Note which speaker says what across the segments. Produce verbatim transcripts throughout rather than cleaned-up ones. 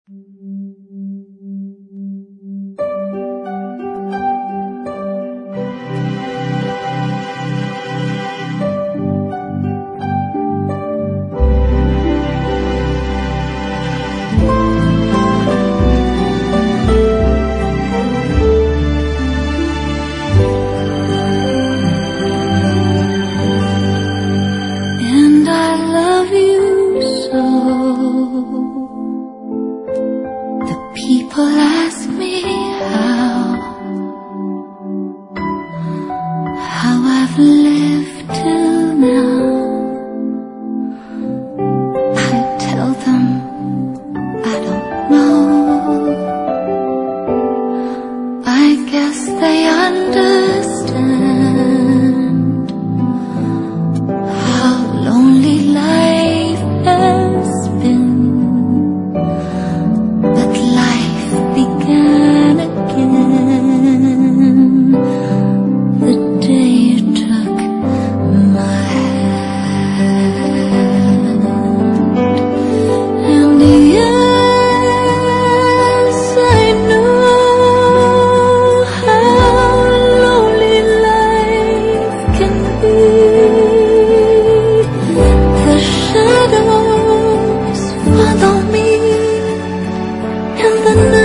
Speaker 1: People ask me how, how I've lived till now. I tell them I don't know. I guess they understand how lonely life has been. Began again the day you took my hand. And yes, I know how lonely life can be. The shadows follow me in the night.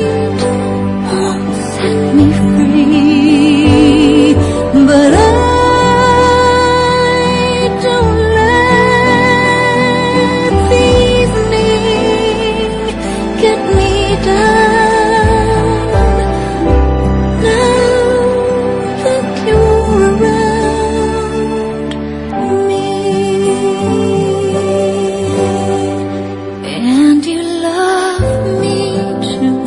Speaker 1: But I don't let the evening get me down. Now that you're around me, and you love me too.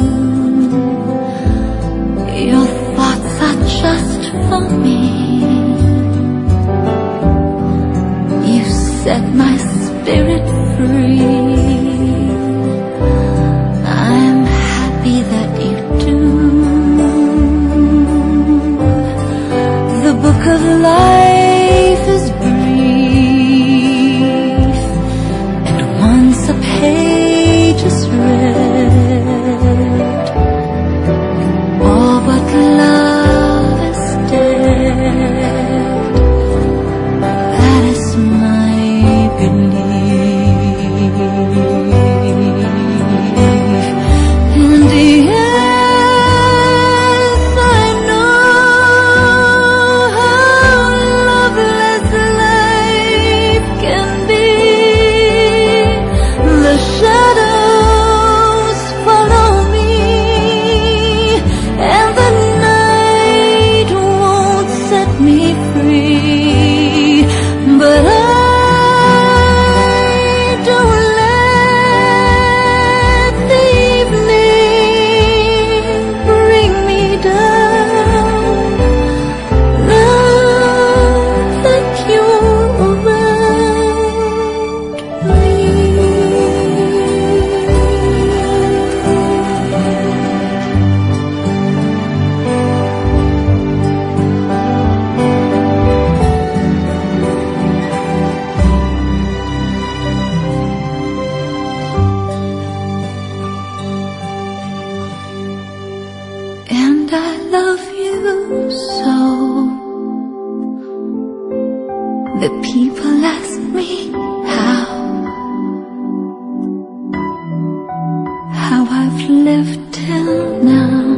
Speaker 1: Your thoughts are just for me. You set my spirit free. I'm happy that you do. The book of life is brief, and once a page is read, all but love is dead. That is my belief. And yes, I know how loveless life can be. The shadows follow me, and the night won't set me free. But I don't let the evening bring me down. Now that you're around me. And I love you so. The people ask me how, how I've lived till now.